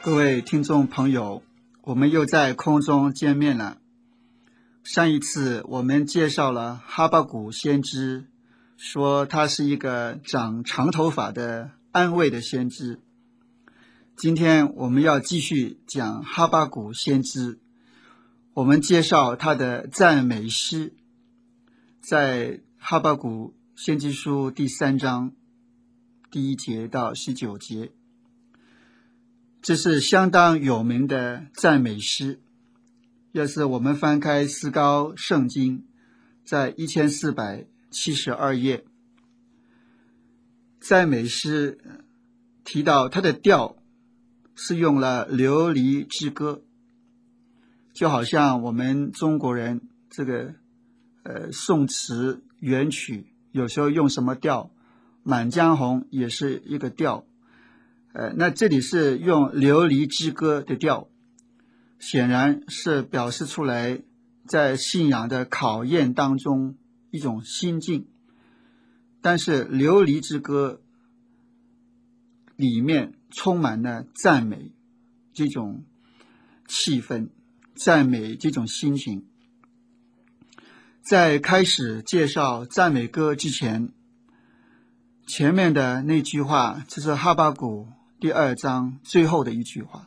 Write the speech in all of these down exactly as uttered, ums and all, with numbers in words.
各位听众朋友，我们又在空中见面了。上一次我们介绍了哈巴谷先知，说他是一个长长头发的安慰的先知。今天我们要继续讲哈巴谷先知，我们介绍他的赞美诗，在哈巴谷先知书第三章第一节到十九节。这是相当有名的赞美诗，要是我们翻开思高圣经，在一千四百七十二页，赞美诗提到它的调是用了琉璃之歌，就好像我们中国人这个呃宋词元曲有时候用什么调，满江红也是一个调。呃，那这里是用琉璃之歌的调，显然是表示出来在信仰的考验当中一种心境。但是琉璃之歌里面充满了赞美这种气氛，赞美这种心情。在开始介绍赞美歌之前，前面的那句话就是哈巴谷第二章最后的一句话，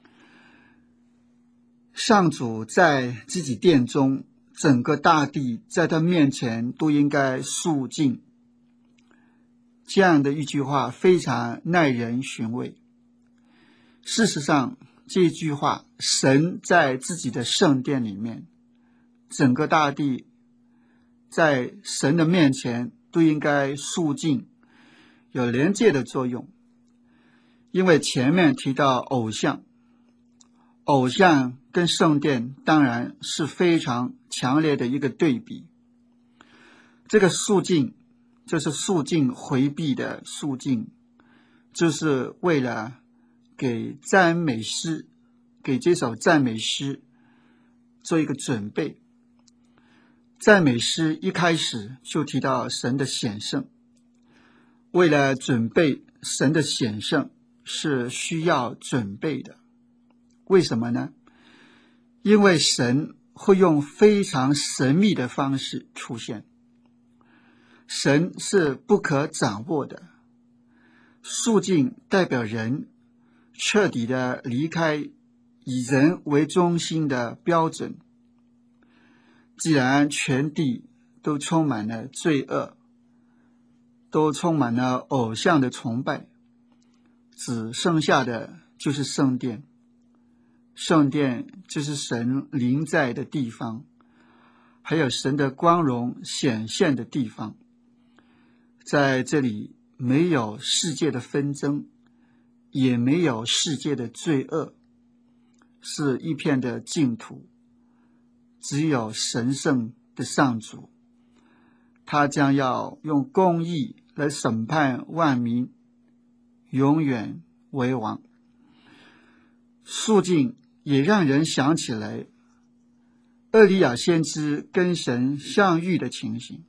上主在自己殿中，整个大地在他面前都应该肃静。这样的一句话非常耐人寻味。事实上，这句话神在自己的圣殿里面，整个大地在神的面前都应该肃静，有连接的作用。因为前面提到偶像，偶像跟圣殿当然是非常强烈的一个对比。这个肃静就是肃静回避的肃静，就是为了给赞美诗，给这首赞美诗做一个准备。赞美诗一开始就提到神的显圣，为了准备神的显圣是需要准备的。为什么呢？因为神会用非常神秘的方式出现，神是不可掌握的。肃静代表人彻底的离开以人为中心的标准。既然全地都充满了罪恶，都充满了偶像的崇拜，只剩下的就是圣殿。圣殿就是神临在的地方，还有神的光荣显现的地方。在这里没有世界的纷争，也没有世界的罪恶，是一片的净土。只有神圣的上主，他将要用公义来审判万民，永远为王。肃静也让人想起来厄里亚先知跟神相遇的情形。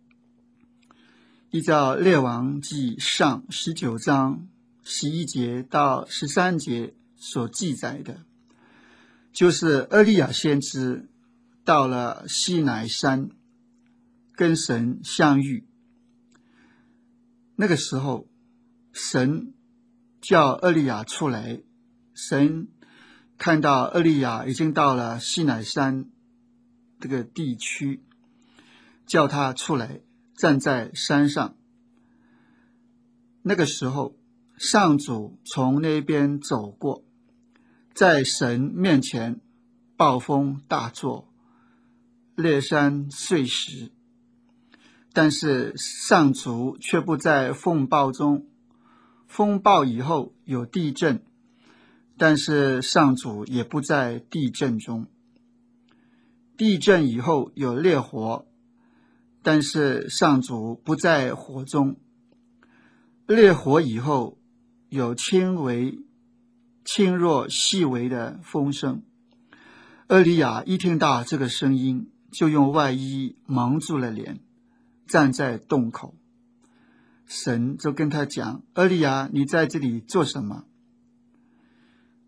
依照列王记上十九章十一节到十三节所记载的，就是厄里亚先知到了西乃山跟神相遇。那个时候神叫厄里亚出来，神看到厄利亚已经到了西乃山这个地区，叫他出来站在山上。那个时候上主从那边走过，在神面前暴风大作，裂山碎石，但是上主却不在风暴中。风暴以后有地震，但是上主也不在地震中。地震以后有烈火，但是上主不在火中。烈火以后有轻微、轻弱、细微的风声。厄里亚一听到这个声音，就用外衣蒙住了脸，站在洞口。神就跟他讲：厄里亚，你在这里做什么？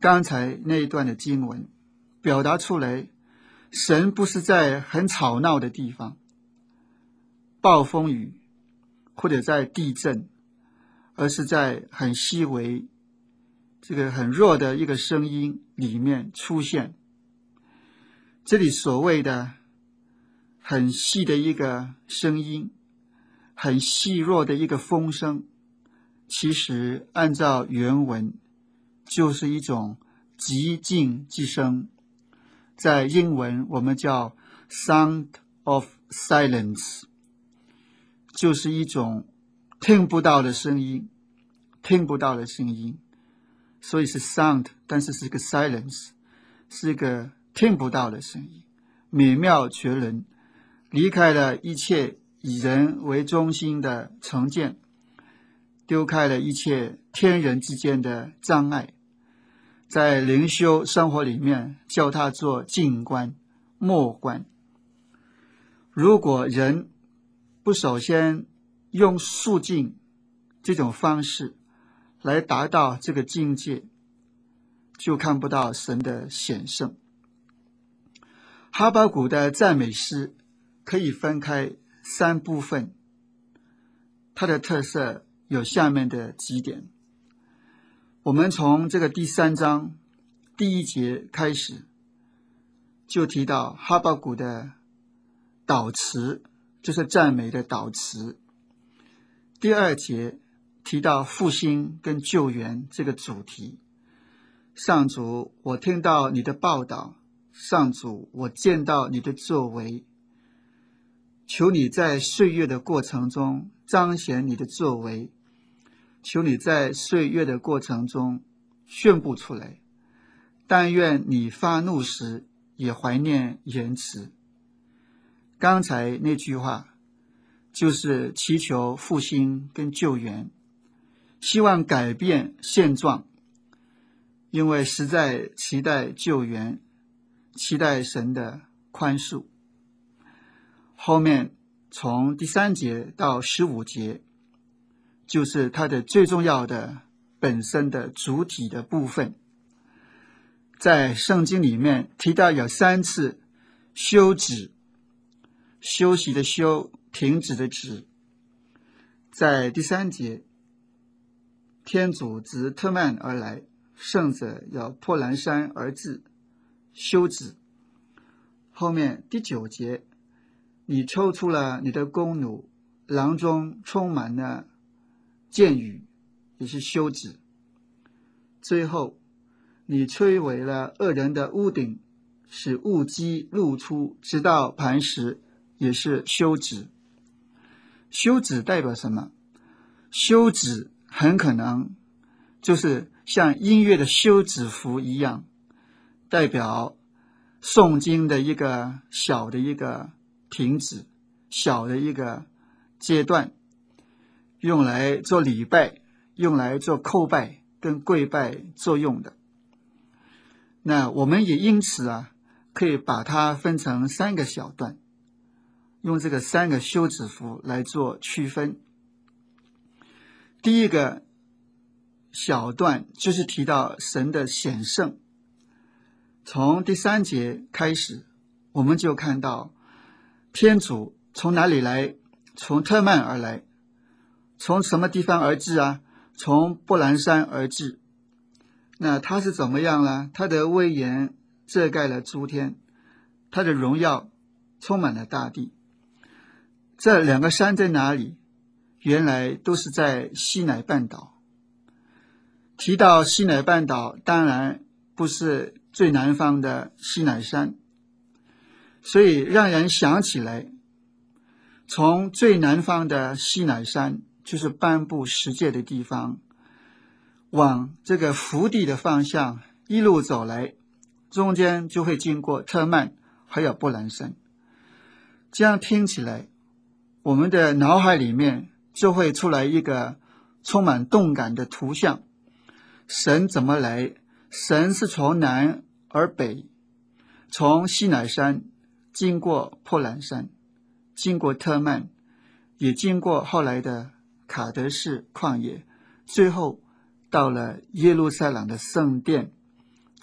刚才那一段的经文表达出来，神不是在很吵闹的地方，暴风雨或者在地震，而是在很细微、这个很弱的一个声音里面出现。这里所谓的很细的一个声音，很细弱的一个风声，其实按照原文就是一种寂静之声，在英文我们叫 sound of silence， 就是一种听不到的声音，听不到的声音，所以是 sound， 但是是个 silence， 是一个听不到的声音，美妙绝伦，离开了一切以人为中心的成见，丢开了一切天人之间的障碍，在灵修生活里面叫它做静观、默观。如果人不首先用肃静这种方式来达到这个境界，就看不到神的显圣。哈巴谷的赞美诗可以分开三部分，它的特色有下面的几点。我们从这个第三章第一节开始，就提到哈巴谷的祷词，就是赞美的祷词。第二节提到复兴跟救援这个主题。上主，我听到你的报道，上主，我见到你的作为，求你在岁月的过程中彰显你的作为，求你在岁月的过程中宣布出来，但愿你发怒时也怀念言辞。刚才那句话就是祈求复兴跟救援，希望改变现状，因为实在期待救援，期待神的宽恕。后面从第三节到十五节，就是它的最重要的本身的主体的部分。在圣经里面提到有三次休止，休息的休，停止的止。在第三节，天主自特曼而来，圣者要破兰山而至，休止。后面第九节，你抽出了你的弓弩，囊中充满了箭雨，也是休止。最后，你摧毁了恶人的屋顶，使雾机露出，直到磐石，也是休止。休止代表什么？休止很可能就是像音乐的休止符一样，代表诵经的一个小的一个停止，小的一个阶段，用来做礼拜，用来做叩拜跟跪拜作用的。那我们也因此啊，可以把它分成三个小段，用这个三个休止符来做区分。第一个小段就是提到神的显圣，从第三节开始，我们就看到天主从哪里来？从特曼而来。从什么地方而至啊？从波兰山而至。那他是怎么样呢？他的威严遮盖了诸天，他的荣耀充满了大地。这两个山在哪里？原来都是在西乃半岛。提到西乃半岛，当然不是最南方的西乃山，所以让人想起来，从最南方的西乃山，就是颁布十诫的地方，往这个福地的方向一路走来，中间就会经过特曼还有波兰山。这样听起来，我们的脑海里面就会出来一个充满动感的图像。神怎么来？神是从南而北，从西乃山经过波兰山，经过特曼，也经过后来的卡德士旷野，最后到了耶路撒冷的圣殿，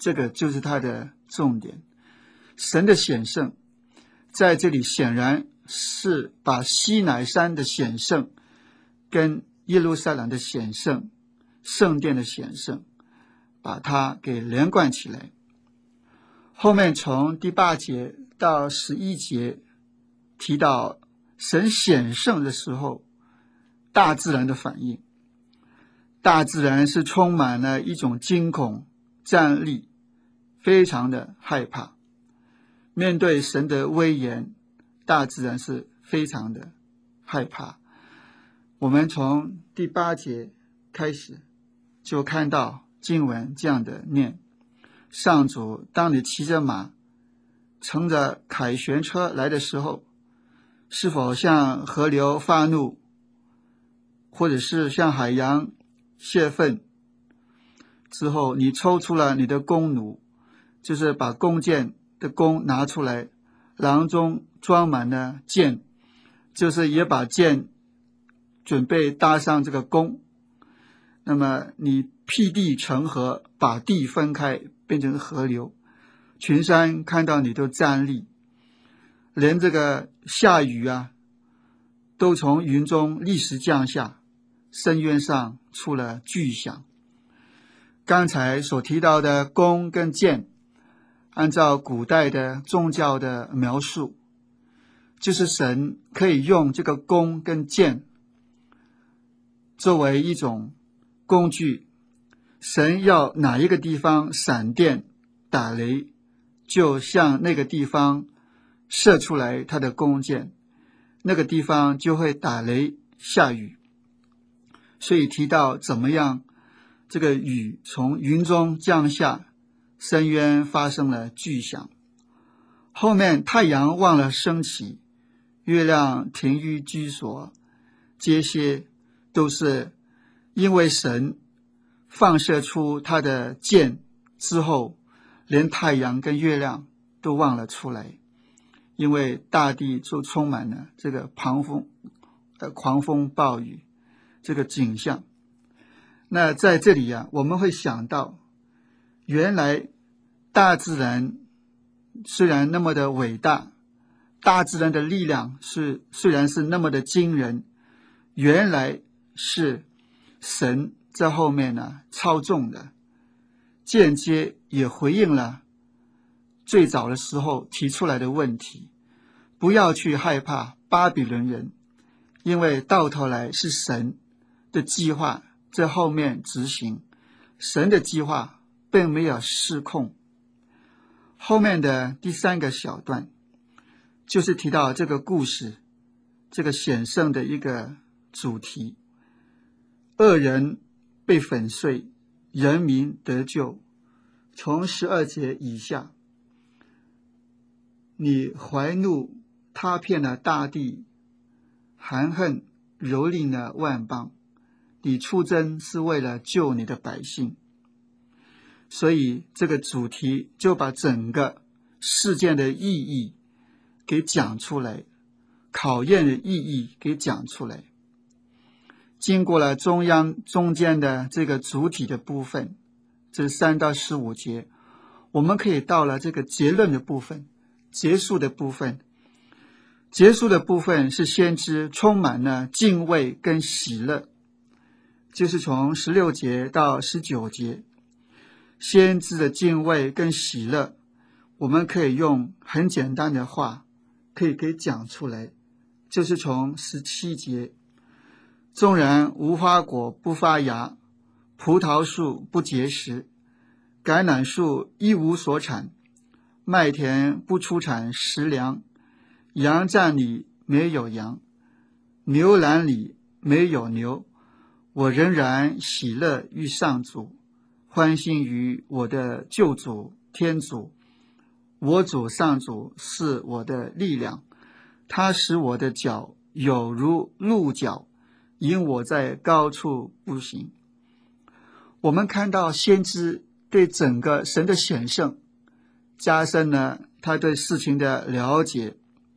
这个就是它的重点。神的显圣在这里显然是把西乃山的显圣跟耶路撒冷的显圣、圣殿的显圣把它给连贯起来。后面从第八节到十一节提到神显圣的时候大自然的反应。大自然是充满了一种惊恐、战栗，非常的害怕。面对神的威严，大自然是非常的害怕。我们从第八节开始就看到经文这样的念：上主，当你骑着马乘着凯旋车来的时候，是否向河流发怒，或者是向海洋泄愤？之后你抽出了你的弓弩，就是把弓箭的弓拿出来，囊中装满了箭，就是也把箭准备搭上这个弓。那么你辟地成河，把地分开变成河流，群山看到你都站立，连这个下雨啊都从云中立时降下，深渊上出了巨响。刚才所提到的弓跟箭，按照古代的宗教的描述，就是神可以用这个弓跟箭作为一种工具，神要哪一个地方闪电打雷，就向那个地方射出来他的弓箭，那个地方就会打雷下雨。所以提到怎么样这个雨从云中降下，深渊发生了巨响。后面太阳忘了升起，月亮停于居所，这些都是因为神放射出他的箭之后，连太阳跟月亮都忘了出来，因为大地就充满了这个狂风、呃、狂风暴雨这个景象。那在这里啊，我们会想到，原来大自然虽然那么的伟大，大自然的力量是虽然是那么的惊人，原来是神在后面呢操纵的，间接也回应了最早的时候提出来的问题，不要去害怕巴比伦人，因为到头来是神的计划在后面执行，神的计划并没有失控。后面的第三个小段就是提到这个故事，这个显圣的一个主题，恶人被粉碎，人民得救。从十二节以下，你怀怒踏遍了大地，含恨蹂躏了万邦，你出征是为了救你的百姓。所以这个主题就把整个事件的意义给讲出来，考验的意义给讲出来。经过了中央中间的这个主体的部分，这三到十五节，我们可以到了这个结论的部分，结束的部分。结束的部分是先知充满了敬畏跟喜乐，就是从十六节到十九节，先知的敬畏跟喜乐，我们可以用很简单的话可以给讲出来，就是从十七节，纵然无花果不发芽，葡萄树不结实，橄榄树一无所产，麦田不出产食粮，羊站里没有羊，牛栏里没有牛，我仍然喜乐于上主，欢欣于我的救主天主。我主上主是我的力量，他使我的脚有如鹿角，因我在高处步行。我们看到先知对整个神的显圣加深了他对事情的了解，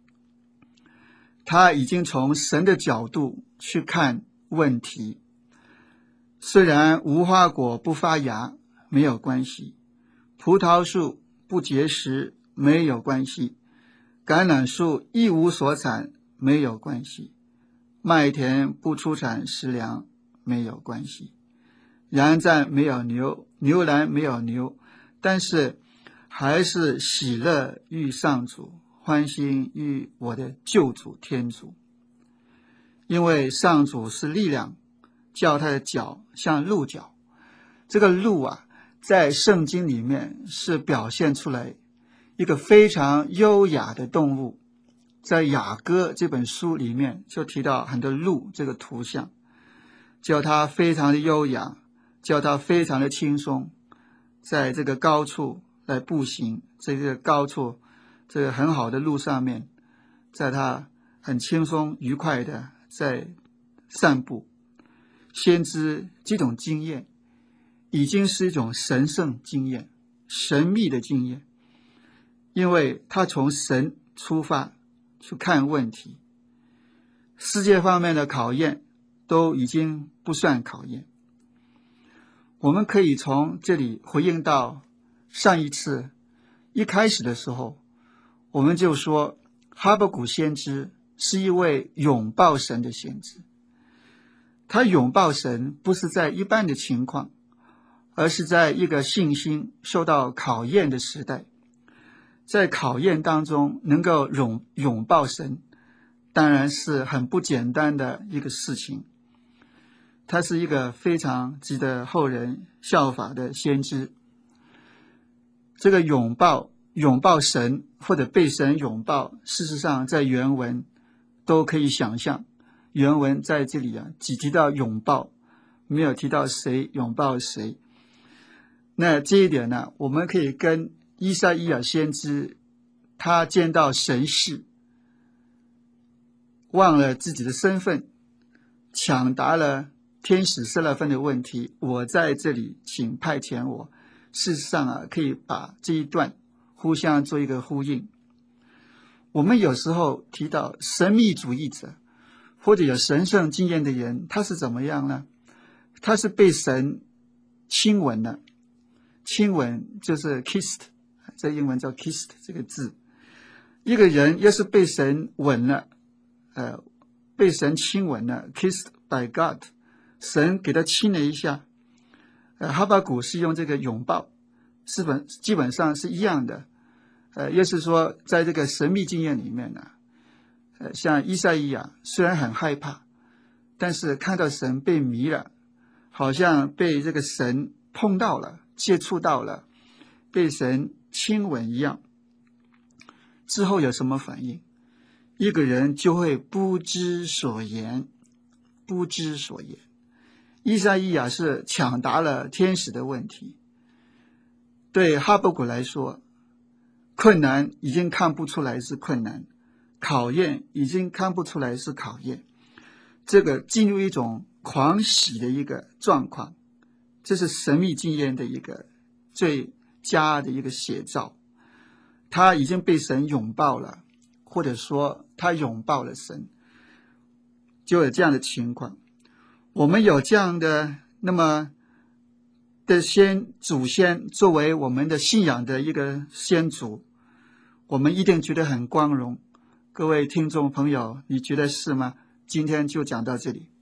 他已经从神的角度去看问题。虽然无花果不发芽没有关系， 葡萄树不结实没有关系，橄榄树一无所产没有关系，麦田不出产食粮没有关系，羊站没有牛，牛栏没有牛，但是还是喜乐遇上主，欢欣遇我的救主天主。因为上主是力量，叫他的脚像鹿角。这个鹿啊，在圣经里面是表现出来一个非常优雅的动物。在雅歌这本书里面就提到很多鹿这个图像，叫它非常的优雅，叫它非常的轻松，在这个高处来步行，在这个高处这个很好的路上面，在它很轻松愉快的在散步。先知这种经验已经是一种神圣经验，神秘的经验，因为他从神出发去看问题，世界方面的考验都已经不算考验。我们可以从这里回应到上一次一开始的时候，我们就说哈巴谷先知是一位拥抱神的先知。他拥抱神不是在一般的情况，而是在一个信心受到考验的时代。在考验当中能够拥拥抱神，当然是很不简单的一个事情。他是一个非常值得后人效法的先知。这个拥抱拥抱神或者被神拥抱，事实上在原文都可以想象，原文在这里啊只提到拥抱，没有提到谁拥抱谁。那这一点呢，我们可以跟以赛亚先知他见到神视，忘了自己的身份，抢答了天使色拉芬的问题，我在这里，请派遣我。事实上啊，可以把这一段互相做一个呼应。我们有时候提到神秘主义者或者有神圣经验的人，他是怎么样呢？他是被神亲吻了。亲吻就是 kissed， 在英文叫 kissed 这个字。一个人要是被神吻了，呃，被神亲吻了 kissed by God， 神给他亲了一下。呃，哈巴谷是用这个拥抱，是本基本上是一样的。呃，也是说，在这个神秘经验里面呢，呃，像以赛亚虽然很害怕，但是看到神被迷了，好像被这个神碰到了，接触到了，被神亲吻一样。之后有什么反应？一个人就会不知所言，不知所言。以赛亚是抢答了天使的问题。对哈巴谷来说，困难已经看不出来是困难，考验已经看不出来是考验，这个进入一种狂喜的一个状况，这是神秘经验的一个最佳的一个写照。他已经被神拥抱了，或者说他拥抱了神，就有这样的情况。我们有这样的那么的先祖先作为我们的信仰的一个先祖，我们一定觉得很光荣。各位听众朋友，你觉得是吗？今天就讲到这里。